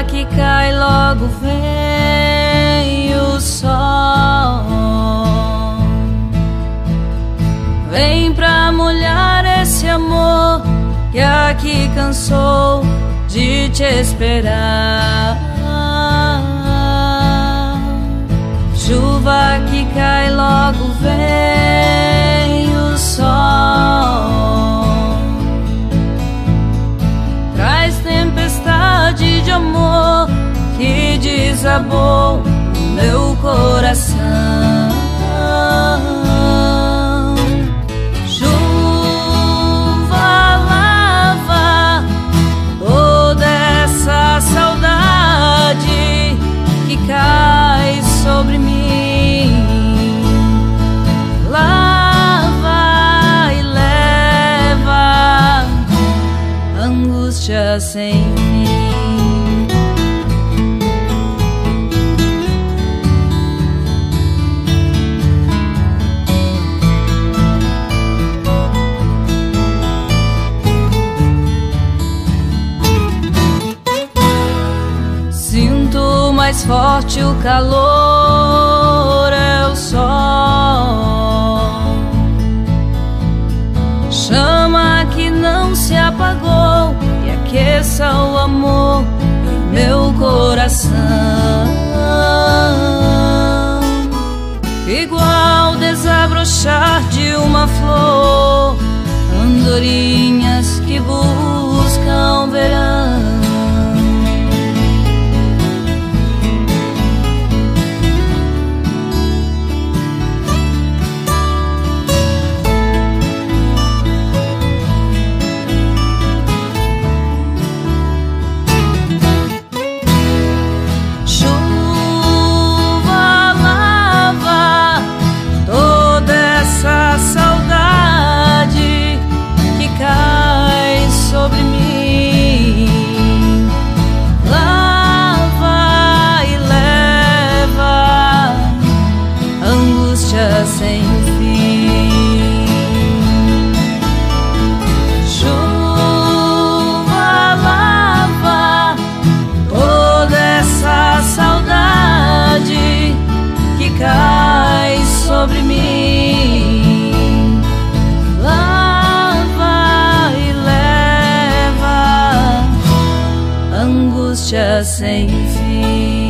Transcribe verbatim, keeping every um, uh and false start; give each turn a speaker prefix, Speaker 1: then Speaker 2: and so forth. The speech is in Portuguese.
Speaker 1: que cai, logo vem o sol. Vem pra molhar esse amor que aqui cansou de te esperar. Chuva que cai, logo vem o sol. Traz tempestade de amor que desabou no meu coração. Chuva lava toda essa saudade que cai sobre mim. Lava e leva angústia sem fim. Sinto mais forte o calor, é o sol. Chama que não se apagou e aqueça o amor em meu coração. Igual desabrochar de uma flor, andorinhas que buscam verão. Sobre mim, lava e leva angústia sem fim. Chuva lava toda essa saudade que cai sobre mim. Lava e leva angústia sem fim.